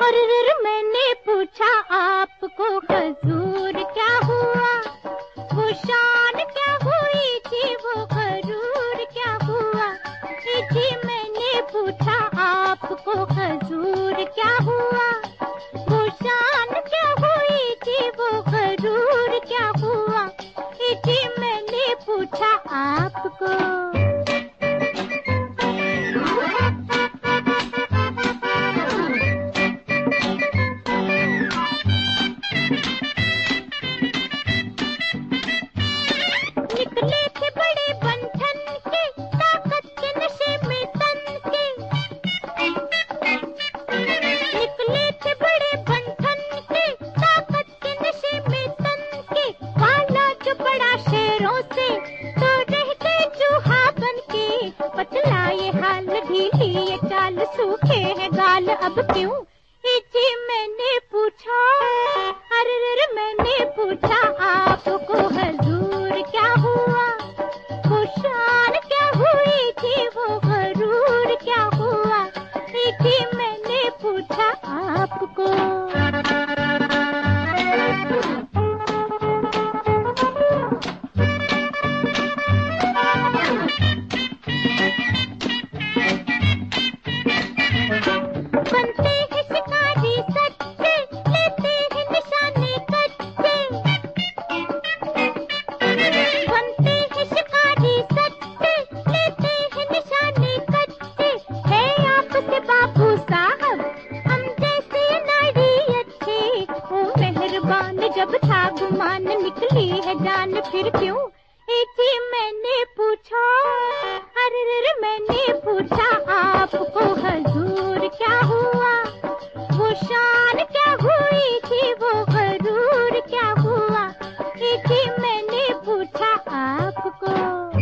मैंने पूछा आपको हुजूर क्या हुआ, वो शान क्या हुई थी, वो गरूर क्या हुआ। जी मैंने पूछा आपको हुजूर क्या हुआ, वो शान क्या हुई थी, वो गरूर क्या हुआ। जी मैंने पूछा आपको। निकले थे बड़े बंधन के, ताकत के नशे में तन के। निकले थे बड़े बंधन के, ताकत के नशे में तन के। वाला जो बड़ा शेरों से, तो रह गए चूहा बन के। पतला ये हाल, ढीली ये चाल, सूखे हैं गाल अब क्यों। जी मैंने पूछा, अरे मैंने पूछा आपको हुजूर क्या हुआ, वो शान क्या हुई थी, वो गरूर क्या हुआ। जी मैंने पूछा आपको। बनते हैं शिकारी सच्चे, लेते हैं निशाने कच्चे। बनते हैं शिकारी सच्चे, लेते हैं निशाने कच्चे। है आपसे बाबू साहब, हम जैसे नारी अच्छे। ओ मेहरबान जब था गुमान, निकली है जान फिर क्यों। जी मैंने पूछा, अरे मैंने पूछा आपको हुजूर क्या हुआ, वो शान क्या हुई थी, वो गरूर क्या हुआ। जी मैंने पूछा आपको।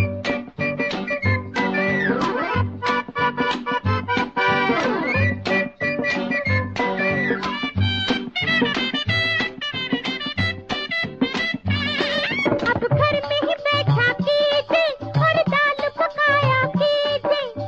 अब घर में ही बैठा कीजिए और दाल पकाया कीजिए।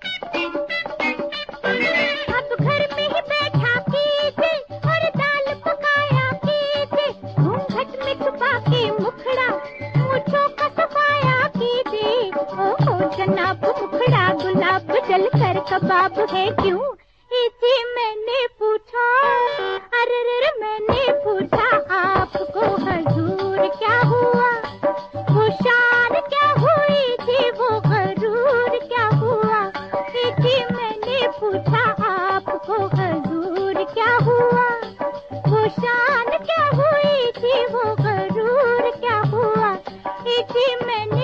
अब घर में ही बैठा कीजिए और दाल पकाया कीजिए। घूंघट में छुपा के मुखड़ा, मूंछों का सफाया कीजिए। ओहो जनाब मुखड़ा गुलाब, जल कर कबाब है क्यों। जी मैंने पूछा, अरे मैंने पूछा आपको हुजूर क्या हुआ, वो शान क्या हुई थी, वो गरूर क्या हुआ। जी मैंने पूछा आपको हुजूर क्या हुआ, वो शान क्या हुई थी, वो गरूर क्या हुआ। जी मैंने